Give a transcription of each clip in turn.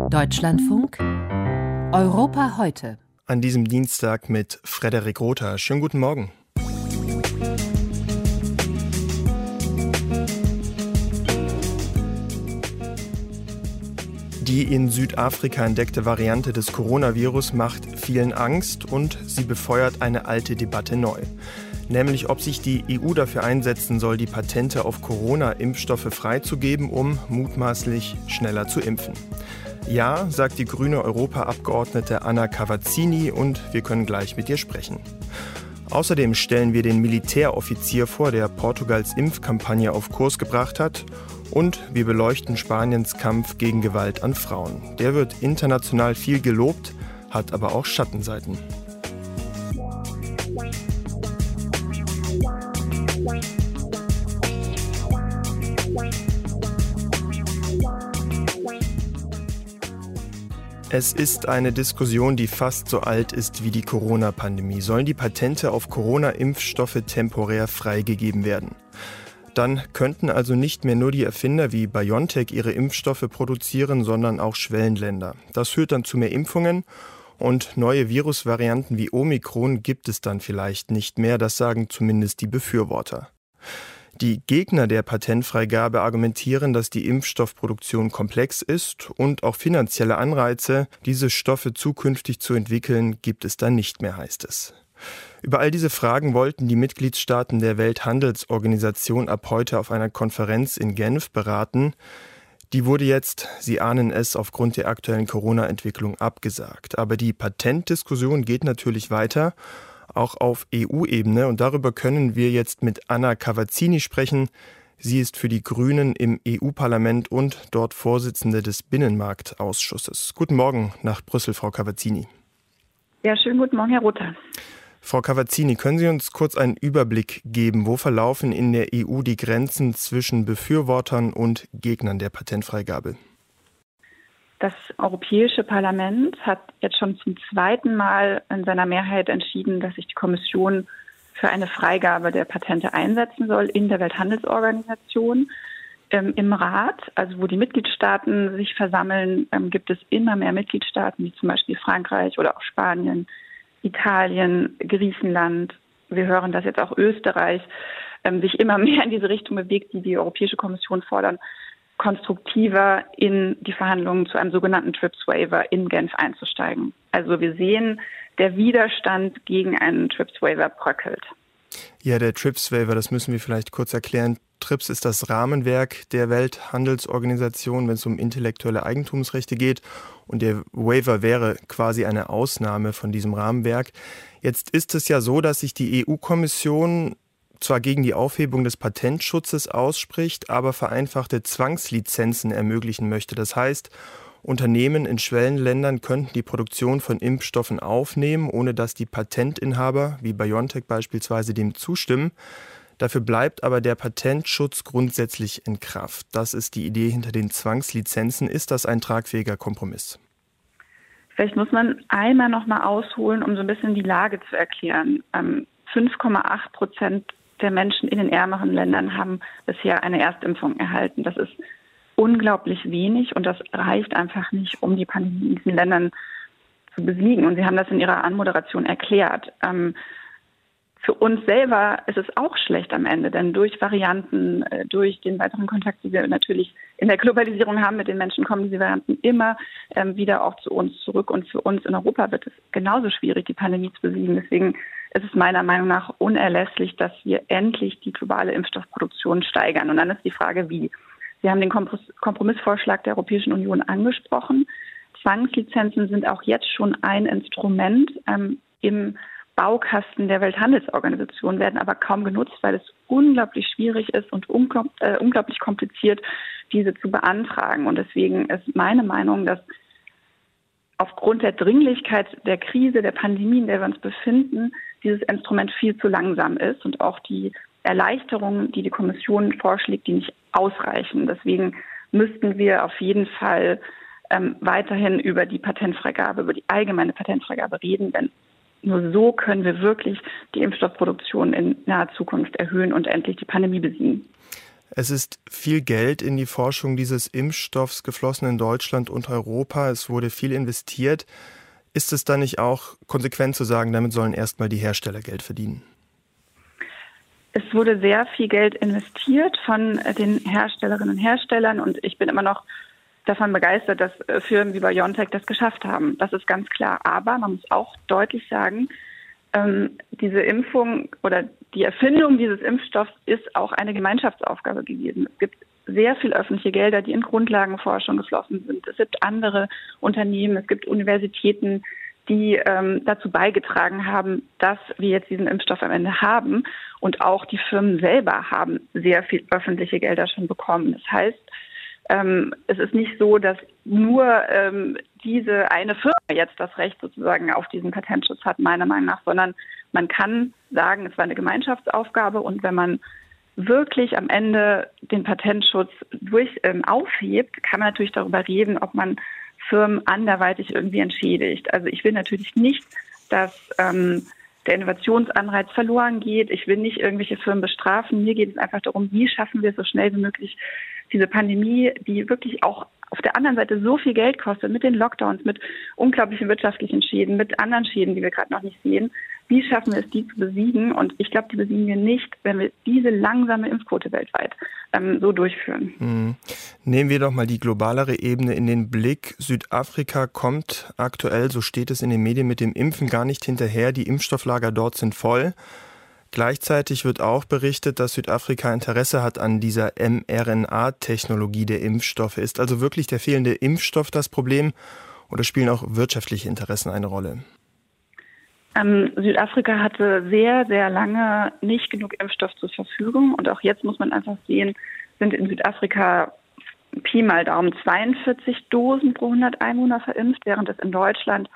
Deutschlandfunk Europa heute. An diesem Dienstag mit Frederik Rother. Schönen guten Morgen. Die in Südafrika entdeckte Variante des Coronavirus macht vielen Angst und sie befeuert eine alte Debatte neu. Nämlich, ob sich die EU dafür einsetzen soll, die Patente auf Corona-Impfstoffe freizugeben, um mutmaßlich schneller zu impfen. Ja, sagt die grüne Europaabgeordnete Anna Cavazzini und wir können gleich mit ihr sprechen. Außerdem stellen wir den Militäroffizier vor, der Portugals Impfkampagne auf Kurs gebracht hat. Und wir beleuchten Spaniens Kampf gegen Gewalt an Frauen. Der wird international viel gelobt, hat aber auch Schattenseiten. Es ist eine Diskussion, die fast so alt ist wie die Corona-Pandemie. Sollen die Patente auf Corona-Impfstoffe temporär freigegeben werden? Dann könnten also nicht mehr nur die Erfinder wie BioNTech ihre Impfstoffe produzieren, sondern auch Schwellenländer. Das führt dann zu mehr Impfungen und neue Virusvarianten wie Omikron gibt es dann vielleicht nicht mehr, das sagen zumindest die Befürworter. Die Gegner der Patentfreigabe argumentieren, dass die Impfstoffproduktion komplex ist und auch finanzielle Anreize, diese Stoffe zukünftig zu entwickeln, gibt es dann nicht mehr, heißt es. Über all diese Fragen wollten die Mitgliedstaaten der Welthandelsorganisation ab heute auf einer Konferenz in Genf beraten. Die wurde jetzt, Sie ahnen es, aufgrund der aktuellen Corona-Entwicklung abgesagt. Aber die Patentdiskussion geht natürlich weiter, auch auf EU-Ebene. Und darüber können wir jetzt mit Anna Cavazzini sprechen. Sie ist für die Grünen im EU-Parlament und dort Vorsitzende des Binnenmarktausschusses. Guten Morgen nach Brüssel, Frau Cavazzini. Ja, schönen guten Morgen, Herr Rother. Frau Cavazzini, können Sie uns kurz einen Überblick geben? Wo verlaufen in der EU die Grenzen zwischen Befürwortern und Gegnern der Patentfreigabe? Das Europäische Parlament hat jetzt schon zum zweiten Mal in seiner Mehrheit entschieden, dass sich die Kommission für eine Freigabe der Patente einsetzen soll in der Welthandelsorganisation. Im Rat, also wo die Mitgliedstaaten sich versammeln, gibt es immer mehr Mitgliedstaaten, wie zum Beispiel Frankreich oder auch Spanien, Italien, Griechenland. Wir hören, dass jetzt auch Österreich sich immer mehr in diese Richtung bewegt, die die Europäische Kommission fordern, konstruktiver in die Verhandlungen zu einem sogenannten TRIPS-Waiver in Genf einzusteigen. Also wir sehen, der Widerstand gegen einen TRIPS-Waiver bröckelt. Ja, der TRIPS-Waiver, das müssen wir vielleicht kurz erklären. TRIPS ist das Rahmenwerk der Welthandelsorganisation, wenn es um intellektuelle Eigentumsrechte geht. Und der Waiver wäre quasi eine Ausnahme von diesem Rahmenwerk. Jetzt ist es ja so, dass sich die EU-Kommission zwar gegen die Aufhebung des Patentschutzes ausspricht, aber vereinfachte Zwangslizenzen ermöglichen möchte. Das heißt, Unternehmen in Schwellenländern könnten die Produktion von Impfstoffen aufnehmen, ohne dass die Patentinhaber, wie BioNTech beispielsweise, dem zustimmen. Dafür bleibt aber der Patentschutz grundsätzlich in Kraft. Das ist die Idee hinter den Zwangslizenzen. Ist das ein tragfähiger Kompromiss? Vielleicht muss man einmal noch mal ausholen, um so ein bisschen die Lage zu erklären. 5,8% der Menschen in den ärmeren Ländern haben bisher eine Erstimpfung erhalten. Das ist unglaublich wenig und das reicht einfach nicht, um die Pandemie in diesen Ländern zu besiegen. Und Sie haben das in Ihrer Anmoderation erklärt. Für uns selber ist es auch schlecht am Ende, denn durch Varianten, durch den weiteren Kontakt, die wir natürlich in der Globalisierung haben mit den Menschen, kommen diese Varianten immer wieder auch zu uns zurück. Und für uns in Europa wird es genauso schwierig, die Pandemie zu besiegen. Deswegen ist es meiner Meinung nach unerlässlich, dass wir endlich die globale Impfstoffproduktion steigern. Und dann ist die Frage, wie. Sie haben den Kompromissvorschlag der Europäischen Union angesprochen. Zwangslizenzen sind auch jetzt schon ein Instrument im Baukasten der Welthandelsorganisation, werden aber kaum genutzt, weil es unglaublich schwierig ist und unglaublich kompliziert, diese zu beantragen. Und deswegen ist meine Meinung, dass aufgrund der Dringlichkeit der Krise, der Pandemie, in der wir uns befinden, dieses Instrument viel zu langsam ist und auch die Erleichterungen, die die Kommission vorschlägt, die nicht ausreichen. Deswegen müssten wir auf jeden Fall weiterhin über die Patentfreigabe, über die allgemeine Patentfreigabe reden, denn nur so können wir wirklich die Impfstoffproduktion in naher Zukunft erhöhen und endlich die Pandemie besiegen. Es ist viel Geld in die Forschung dieses Impfstoffs geflossen in Deutschland und Europa. Es wurde viel investiert. Ist es dann nicht auch konsequent zu sagen, damit sollen erstmal die Hersteller Geld verdienen? Es wurde sehr viel Geld investiert von den Herstellerinnen und Herstellern und ich bin immer noch davon begeistert, dass Firmen wie BioNTech das geschafft haben. Das ist ganz klar. Aber man muss auch deutlich sagen, diese Impfung oder die Erfindung dieses Impfstoffs ist auch eine Gemeinschaftsaufgabe gewesen. Es gibt sehr viel öffentliche Gelder, die in Grundlagenforschung geflossen sind. Es gibt andere Unternehmen, es gibt Universitäten, die dazu beigetragen haben, dass wir jetzt diesen Impfstoff am Ende haben. Und auch die Firmen selber haben sehr viel öffentliche Gelder schon bekommen. Das heißt, es ist nicht so, dass nur diese eine Firma jetzt das Recht sozusagen auf diesen Patentschutz hat, meiner Meinung nach, sondern man kann sagen, es war eine Gemeinschaftsaufgabe und wenn man wirklich am Ende den Patentschutz aufhebt, kann man natürlich darüber reden, ob man Firmen anderweitig irgendwie entschädigt. Also ich will natürlich nicht, dass der Innovationsanreiz verloren geht. Ich will nicht irgendwelche Firmen bestrafen. Mir geht es einfach darum, wie schaffen wir es so schnell wie möglich, diese Pandemie, die wirklich auch auf der anderen Seite so viel Geld kostet, mit den Lockdowns, mit unglaublichen wirtschaftlichen Schäden, mit anderen Schäden, die wir gerade noch nicht sehen. Wie schaffen wir es, die zu besiegen? Und ich glaube, die besiegen wir nicht, wenn wir diese langsame Impfquote weltweit so durchführen. Nehmen wir doch mal die globalere Ebene in den Blick. Südafrika kommt aktuell, so steht es in den Medien, mit dem Impfen gar nicht hinterher. Die Impfstofflager dort sind voll. Gleichzeitig wird auch berichtet, dass Südafrika Interesse hat an dieser mRNA-Technologie der Impfstoffe. Ist also wirklich der fehlende Impfstoff das Problem oder spielen auch wirtschaftliche Interessen eine Rolle? Südafrika hatte sehr, sehr lange nicht genug Impfstoff zur Verfügung. Und auch jetzt muss man einfach sehen, sind in Südafrika Pi mal Daumen 42 Dosen pro 100 Einwohner verimpft, während es in Deutschland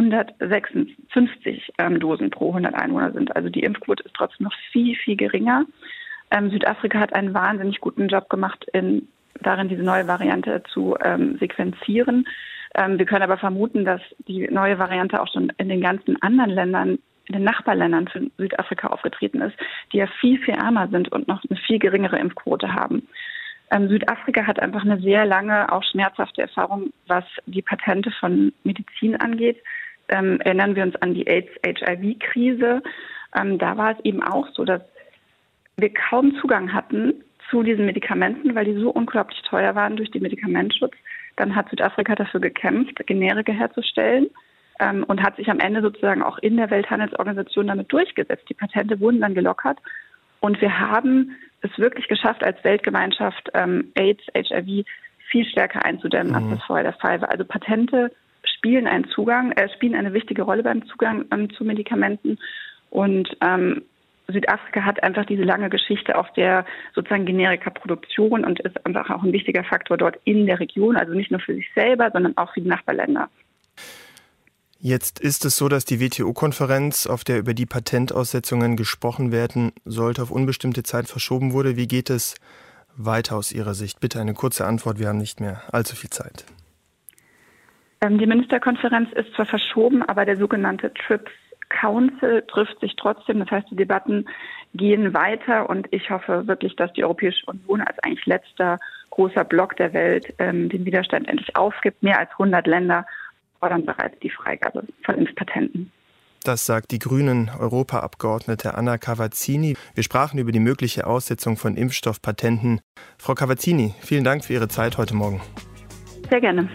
156 Dosen pro 100 Einwohner sind. Also die Impfquote ist trotzdem noch viel, viel geringer. Südafrika hat einen wahnsinnig guten Job gemacht, darin diese neue Variante zu sequenzieren. Wir können aber vermuten, dass die neue Variante auch schon in den ganzen anderen Ländern, in den Nachbarländern für Südafrika aufgetreten ist, die ja viel, viel ärmer sind und noch eine viel geringere Impfquote haben. Südafrika hat einfach eine sehr lange, auch schmerzhafte Erfahrung, was die Patente von Medizin angeht. Erinnern wir uns an die AIDS-HIV-Krise. Da war es eben auch so, dass wir kaum Zugang hatten zu diesen Medikamenten, weil die so unglaublich teuer waren durch den Medikamentschutz. Dann hat Südafrika dafür gekämpft, Generika herzustellen und hat sich am Ende sozusagen auch in der Welthandelsorganisation damit durchgesetzt. Die Patente wurden dann gelockert und wir haben es wirklich geschafft, als Weltgemeinschaft AIDS, HIV viel stärker einzudämmen, als das vorher der Fall war. Also Patente spielen eine wichtige Rolle beim Zugang zu Medikamenten und Südafrika hat einfach diese lange Geschichte auch der sozusagen Generika-Produktion und ist einfach auch ein wichtiger Faktor dort in der Region, also nicht nur für sich selber, sondern auch für die Nachbarländer. Jetzt ist es so, dass die WTO-Konferenz, auf der über die Patentaussetzungen gesprochen werden sollte, auf unbestimmte Zeit verschoben wurde. Wie geht es weiter aus Ihrer Sicht? Bitte eine kurze Antwort, wir haben nicht mehr allzu viel Zeit. Die Ministerkonferenz ist zwar verschoben, aber der sogenannte TRIPS Council trifft sich trotzdem. Das heißt, die Debatten gehen weiter und ich hoffe wirklich, dass die Europäische Union als eigentlich letzter großer Block der Welt den Widerstand endlich aufgibt. Mehr als 100 Länder fordern bereits die Freigabe von Impfpatenten. Das sagt die Grünen-Europaabgeordnete Anna Cavazzini. Wir sprachen über die mögliche Aussetzung von Impfstoffpatenten. Frau Cavazzini, vielen Dank für Ihre Zeit heute Morgen. Sehr gerne.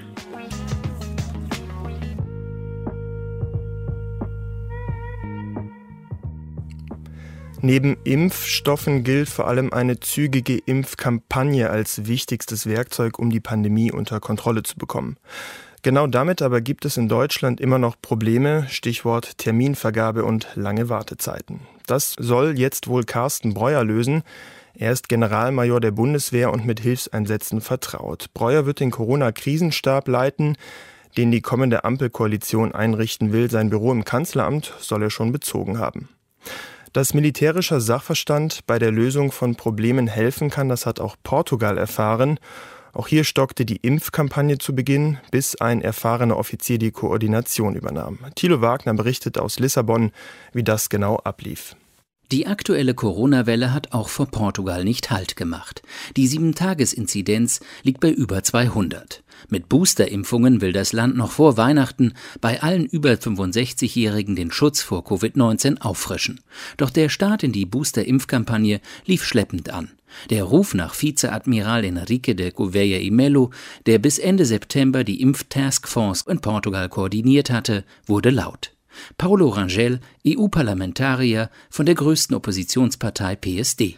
Neben Impfstoffen gilt vor allem eine zügige Impfkampagne als wichtigstes Werkzeug, um die Pandemie unter Kontrolle zu bekommen. Genau damit aber gibt es in Deutschland immer noch Probleme, Stichwort Terminvergabe und lange Wartezeiten. Das soll jetzt wohl Carsten Breuer lösen. Er ist Generalmajor der Bundeswehr und mit Hilfseinsätzen vertraut. Breuer wird den Corona-Krisenstab leiten, den die kommende Ampelkoalition einrichten will. Sein Büro im Kanzleramt soll er schon bezogen haben. Dass militärischer Sachverstand bei der Lösung von Problemen helfen kann, das hat auch Portugal erfahren. Auch hier stockte die Impfkampagne zu Beginn, bis ein erfahrener Offizier die Koordination übernahm. Thilo Wagner berichtet aus Lissabon, wie das genau ablief. Die aktuelle Corona-Welle hat auch vor Portugal nicht Halt gemacht. Die 7-Tages-Inzidenz liegt bei über 200. Mit Boosterimpfungen will das Land noch vor Weihnachten bei allen über 65-Jährigen den Schutz vor Covid-19 auffrischen. Doch der Start in die Booster-Impfkampagne lief schleppend an. Der Ruf nach Vizeadmiral Henrique de Gouveia e Melo, der bis Ende September die Impf-Taskforce in Portugal koordiniert hatte, wurde laut. Paulo Rangel, EU-Parlamentarier von der größten Oppositionspartei PSD.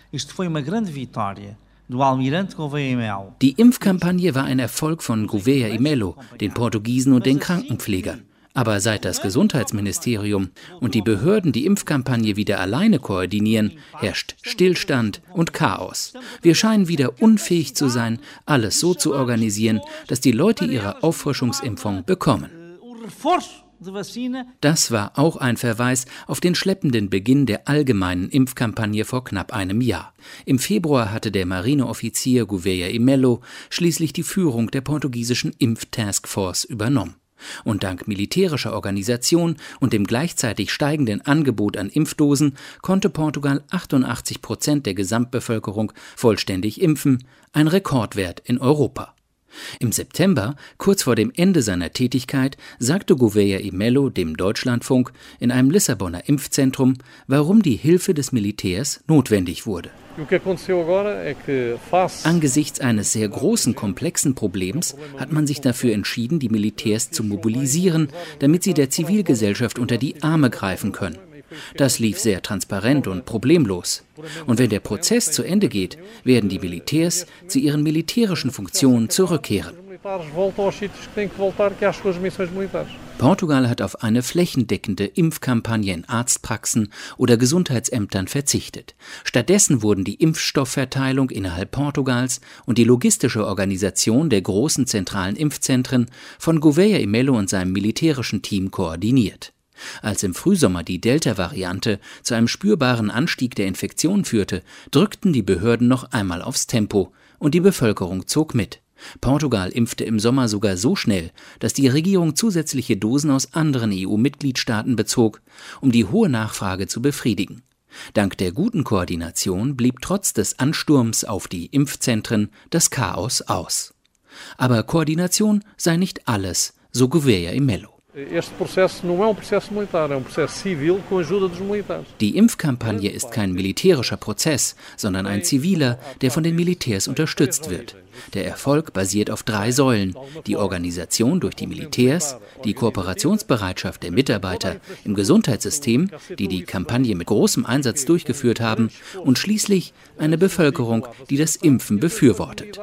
Die Impfkampagne war ein Erfolg von Gouveia e Melo, den Portugiesen und den Krankenpflegern. Aber seit das Gesundheitsministerium und die Behörden die Impfkampagne wieder alleine koordinieren, herrscht Stillstand und Chaos. Wir scheinen wieder unfähig zu sein, alles so zu organisieren, dass die Leute ihre Auffrischungsimpfung bekommen. Das war auch ein Verweis auf den schleppenden Beginn der allgemeinen Impfkampagne vor knapp einem Jahr. Im Februar hatte der Marineoffizier Gouveia e Melo schließlich die Führung der portugiesischen Impf-Taskforce übernommen. Und dank militärischer Organisation und dem gleichzeitig steigenden Angebot an Impfdosen konnte Portugal 88% der Gesamtbevölkerung vollständig impfen, ein Rekordwert in Europa. Im September, kurz vor dem Ende seiner Tätigkeit, sagte Gouveia e Melo dem Deutschlandfunk in einem Lissabonner Impfzentrum, warum die Hilfe des Militärs notwendig wurde. Angesichts eines sehr großen, komplexen Problems hat man sich dafür entschieden, die Militärs zu mobilisieren, damit sie der Zivilgesellschaft unter die Arme greifen können. Das lief sehr transparent und problemlos. Und wenn der Prozess zu Ende geht, werden die Militärs zu ihren militärischen Funktionen zurückkehren. Portugal hat auf eine flächendeckende Impfkampagne in Arztpraxen oder Gesundheitsämtern verzichtet. Stattdessen wurden die Impfstoffverteilung innerhalb Portugals und die logistische Organisation der großen zentralen Impfzentren von Gouveia e Melo und seinem militärischen Team koordiniert. Als im Frühsommer die Delta-Variante zu einem spürbaren Anstieg der Infektion führte, drückten die Behörden noch einmal aufs Tempo und die Bevölkerung zog mit. Portugal impfte im Sommer sogar so schnell, dass die Regierung zusätzliche Dosen aus anderen EU-Mitgliedstaaten bezog, um die hohe Nachfrage zu befriedigen. Dank der guten Koordination blieb trotz des Ansturms auf die Impfzentren das Chaos aus. Aber Koordination sei nicht alles, so Gouveia e Melo. Die Impfkampagne ist kein militärischer Prozess, sondern ein ziviler, der von den Militärs unterstützt wird. Der Erfolg basiert auf 3 Säulen: die Organisation durch die Militärs, die Kooperationsbereitschaft der Mitarbeiter im Gesundheitssystem, die die Kampagne mit großem Einsatz durchgeführt haben, und schließlich eine Bevölkerung, die das Impfen befürwortet.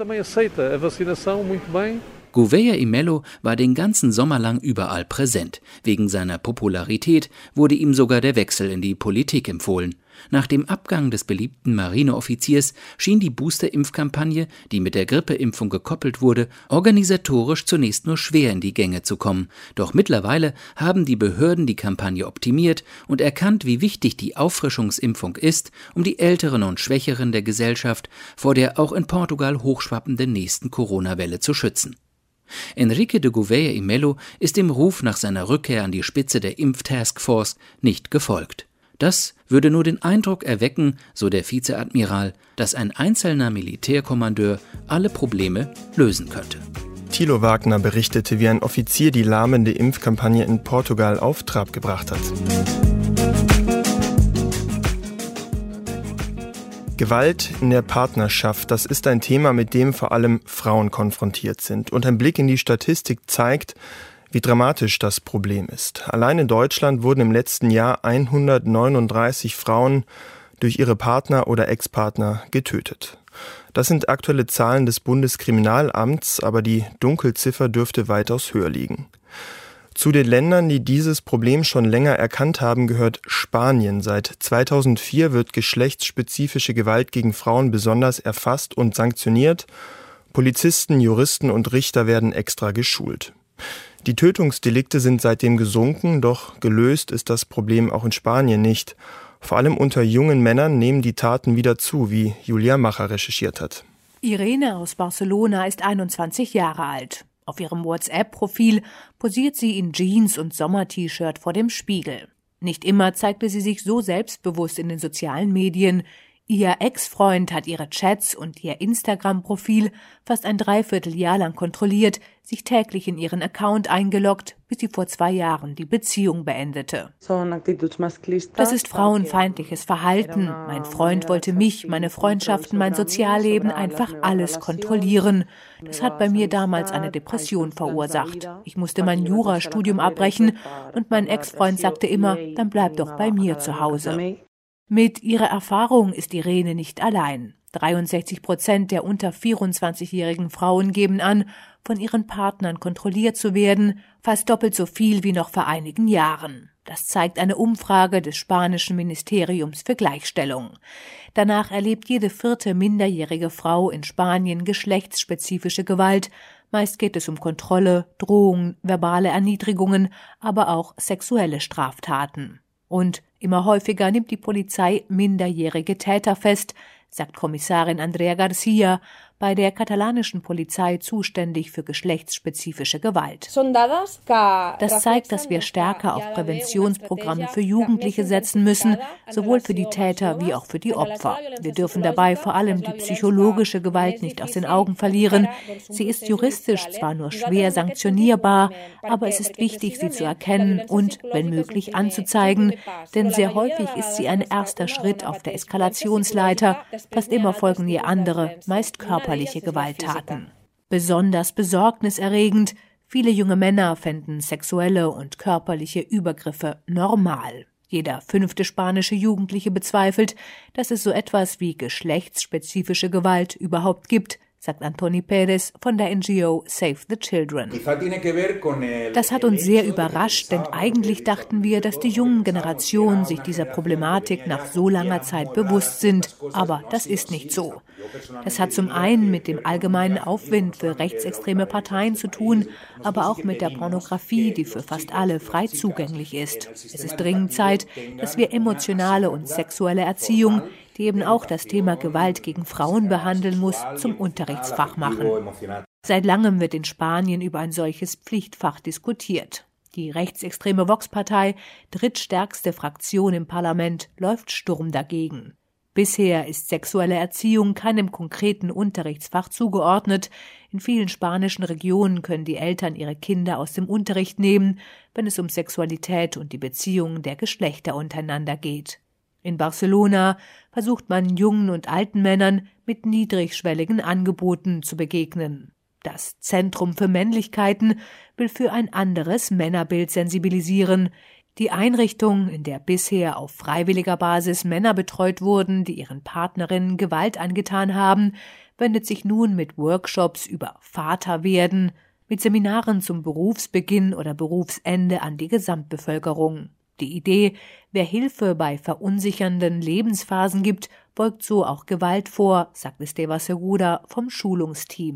Gouveia e Melo war den ganzen Sommer lang überall präsent. Wegen seiner Popularität wurde ihm sogar der Wechsel in die Politik empfohlen. Nach dem Abgang des beliebten Marineoffiziers schien die Booster-Impfkampagne, die mit der Grippeimpfung gekoppelt wurde, organisatorisch zunächst nur schwer in die Gänge zu kommen. Doch mittlerweile haben die Behörden die Kampagne optimiert und erkannt, wie wichtig die Auffrischungsimpfung ist, um die Älteren und Schwächeren der Gesellschaft vor der auch in Portugal hochschwappenden nächsten Corona-Welle zu schützen. Henrique de Gouveia e Melo ist dem Ruf nach seiner Rückkehr an die Spitze der Impf-Taskforce nicht gefolgt. Das würde nur den Eindruck erwecken, so der Vizeadmiral, dass ein einzelner Militärkommandeur alle Probleme lösen könnte. Thilo Wagner berichtete, wie ein Offizier die lahmende Impfkampagne in Portugal auf Trab gebracht hat. Gewalt in der Partnerschaft, das ist ein Thema, mit dem vor allem Frauen konfrontiert sind. Und ein Blick in die Statistik zeigt, wie dramatisch das Problem ist. Allein in Deutschland wurden im letzten Jahr 139 Frauen durch ihre Partner oder Ex-Partner getötet. Das sind aktuelle Zahlen des Bundeskriminalamts, aber die Dunkelziffer dürfte weitaus höher liegen. Zu den Ländern, die dieses Problem schon länger erkannt haben, gehört Spanien. Seit 2004 wird geschlechtsspezifische Gewalt gegen Frauen besonders erfasst und sanktioniert. Polizisten, Juristen und Richter werden extra geschult. Die Tötungsdelikte sind seitdem gesunken, doch gelöst ist das Problem auch in Spanien nicht. Vor allem unter jungen Männern nehmen die Taten wieder zu, wie Julia Macher recherchiert hat. Irene aus Barcelona ist 21 Jahre alt. Auf ihrem WhatsApp-Profil posiert sie in Jeans und Sommer-T-Shirt vor dem Spiegel. Nicht immer zeigte sie sich so selbstbewusst in den sozialen Medien. Ihr Ex-Freund hat ihre Chats und ihr Instagram-Profil fast ein Dreivierteljahr lang kontrolliert, sich täglich in ihren Account eingeloggt, bis sie vor 2 Jahren die Beziehung beendete. Das ist frauenfeindliches Verhalten. Mein Freund wollte mich, meine Freundschaften, mein Sozialleben, einfach alles kontrollieren. Das hat bei mir damals eine Depression verursacht. Ich musste mein Jurastudium abbrechen und mein Ex-Freund sagte immer, dann bleib doch bei mir zu Hause. Mit ihrer Erfahrung ist Irene nicht allein. 63% der unter 24-jährigen Frauen geben an, von ihren Partnern kontrolliert zu werden, fast doppelt so viel wie noch vor einigen Jahren. Das zeigt eine Umfrage des spanischen Ministeriums für Gleichstellung. Danach erlebt jede 4. minderjährige Frau in Spanien geschlechtsspezifische Gewalt. Meist geht es um Kontrolle, Drohungen, verbale Erniedrigungen, aber auch sexuelle Straftaten. Und immer häufiger nimmt die Polizei minderjährige Täter fest, sagt Kommissarin Andrea García, bei der katalanischen Polizei zuständig für geschlechtsspezifische Gewalt. Das zeigt, dass wir stärker auf Präventionsprogramme für Jugendliche setzen müssen, sowohl für die Täter wie auch für die Opfer. Wir dürfen dabei vor allem die psychologische Gewalt nicht aus den Augen verlieren. Sie ist juristisch zwar nur schwer sanktionierbar, aber es ist wichtig, sie zu erkennen und, wenn möglich, anzuzeigen, denn sehr häufig ist sie ein erster Schritt auf der Eskalationsleiter. Fast immer folgen ihr andere, meist körperliche Gewalttaten. Besonders besorgniserregend, viele junge Männer fänden sexuelle und körperliche Übergriffe normal. Jeder 5. spanische Jugendliche bezweifelt, dass es so etwas wie geschlechtsspezifische Gewalt überhaupt gibt, sagt Antoni Pérez von der NGO Save the Children. Das hat uns sehr überrascht, denn eigentlich dachten wir, dass die jungen Generationen sich dieser Problematik nach so langer Zeit bewusst sind. Aber das ist nicht so. Das hat zum einen mit dem allgemeinen Aufwind für rechtsextreme Parteien zu tun, aber auch mit der Pornografie, die für fast alle frei zugänglich ist. Es ist dringend Zeit, dass wir emotionale und sexuelle Erziehung, die eben auch das Thema Gewalt gegen Frauen behandeln muss, zum Unterrichtsfach machen. Seit langem wird in Spanien über ein solches Pflichtfach diskutiert. Die rechtsextreme Vox-Partei, drittstärkste Fraktion im Parlament, läuft Sturm dagegen. Bisher ist sexuelle Erziehung keinem konkreten Unterrichtsfach zugeordnet. In vielen spanischen Regionen können die Eltern ihre Kinder aus dem Unterricht nehmen, wenn es um Sexualität und die Beziehungen der Geschlechter untereinander geht. In Barcelona versucht man jungen und alten Männern mit niedrigschwelligen Angeboten zu begegnen. Das Zentrum für Männlichkeiten will für ein anderes Männerbild sensibilisieren. Die Einrichtung, in der bisher auf freiwilliger Basis Männer betreut wurden, die ihren Partnerinnen Gewalt angetan haben, wendet sich nun mit Workshops über Vaterwerden, mit Seminaren zum Berufsbeginn oder Berufsende an die Gesamtbevölkerung. Die Idee, wer Hilfe bei verunsichernden Lebensphasen gibt, beugt so auch Gewalt vor, sagt Esteva Segura vom Schulungsteam.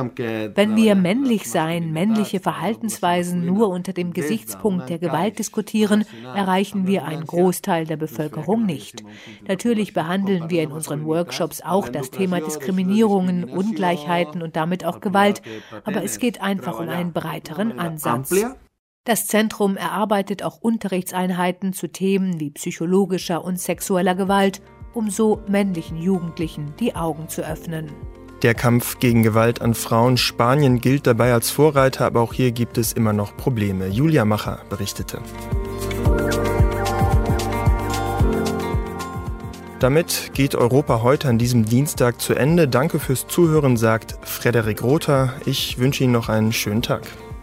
Wenn wir männlich sein, männliche Verhaltensweisen nur unter dem Gesichtspunkt der Gewalt diskutieren, erreichen wir einen Großteil der Bevölkerung nicht. Natürlich behandeln wir in unseren Workshops auch das Thema Diskriminierungen, Ungleichheiten und damit auch Gewalt, aber es geht einfach um einen breiteren Ansatz. Das Zentrum erarbeitet auch Unterrichtseinheiten zu Themen wie psychologischer und sexueller Gewalt, um so männlichen Jugendlichen die Augen zu öffnen. Der Kampf gegen Gewalt an Frauen. Spanien gilt dabei als Vorreiter, aber auch hier gibt es immer noch Probleme. Julia Macher berichtete. Damit geht Europa heute an diesem Dienstag zu Ende. Danke fürs Zuhören, sagt Frederik Rother. Ich wünsche Ihnen noch einen schönen Tag.